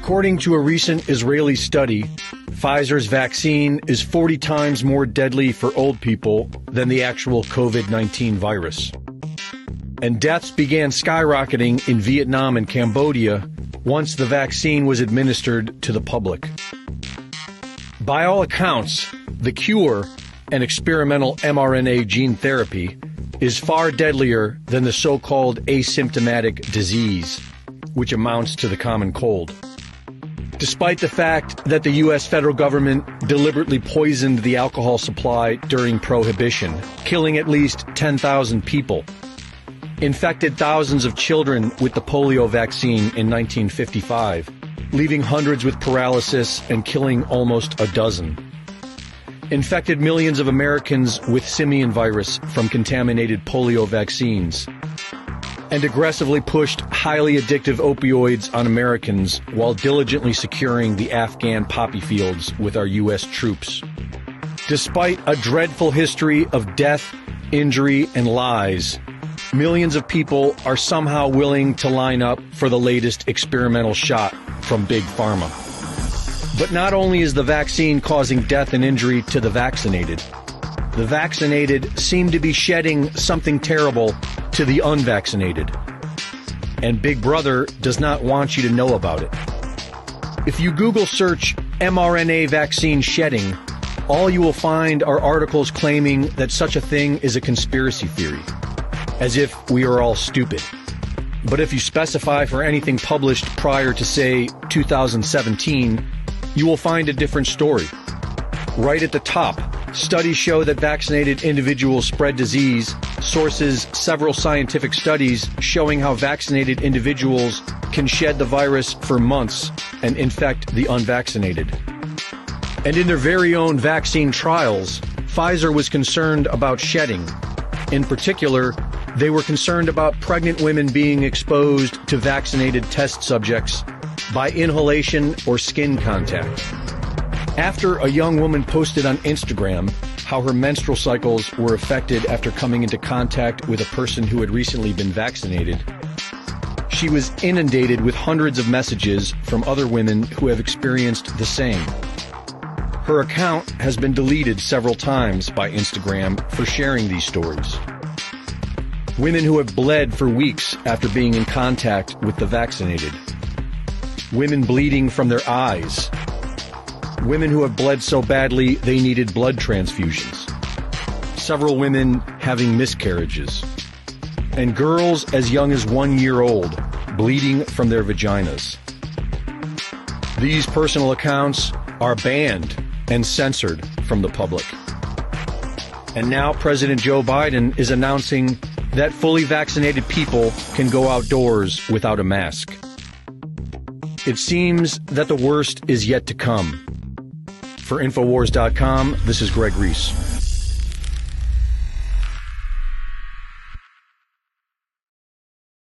According to a recent Israeli study, Pfizer's vaccine is 40 times more deadly for old people than the actual COVID-19 virus. And deaths began skyrocketing in Vietnam and Cambodia once the vaccine was administered to the public. By all accounts, the cure, an experimental mRNA gene therapy, is far deadlier than the so-called asymptomatic disease, which amounts to the common cold. Despite the fact that the U.S. federal government deliberately poisoned the alcohol supply during Prohibition, killing at least 10,000 people, infected thousands of children with the polio vaccine in 1955, leaving hundreds with paralysis and killing almost a dozen, infected millions of Americans with simian virus from contaminated polio vaccines, and aggressively pushed highly addictive opioids on Americans while diligently securing the Afghan poppy fields with our U.S. troops. Despite a dreadful history of death, injury, and lies, millions of people are somehow willing to line up for the latest experimental shot from Big Pharma. But not only is the vaccine causing death and injury to the vaccinated seem to be shedding something terrible to the unvaccinated. And Big Brother does not want you to know about it. If you Google search mRNA vaccine shedding, all you will find are articles claiming that such a thing is a conspiracy theory, as if we are all stupid. But if you specify for anything published prior to, say, 2017, you will find a different story. Right at the top, studies show that vaccinated individuals spread disease. Sources several scientific studies showing how vaccinated individuals can shed the virus for months and infect the unvaccinated. And in their very own vaccine trials, Pfizer was concerned about shedding. In particular, they were concerned about pregnant women being exposed to vaccinated test subjects by inhalation or skin contact. After a young woman posted on Instagram how her menstrual cycles were affected after coming into contact with a person who had recently been vaccinated, she was inundated with hundreds of messages from other women who have experienced the same. Her account has been deleted several times by Instagram for sharing these stories. Women who have bled for weeks after being in contact with the vaccinated. Women bleeding from their eyes. Women who have bled so badly they needed blood transfusions. Several women having miscarriages. And girls as young as 1 year old bleeding from their vaginas. These personal accounts are banned and censored from the public. And now President Joe Biden is announcing that fully vaccinated people can go outdoors without a mask. It seems that the worst is yet to come. For Infowars.com, this is Greg Reese.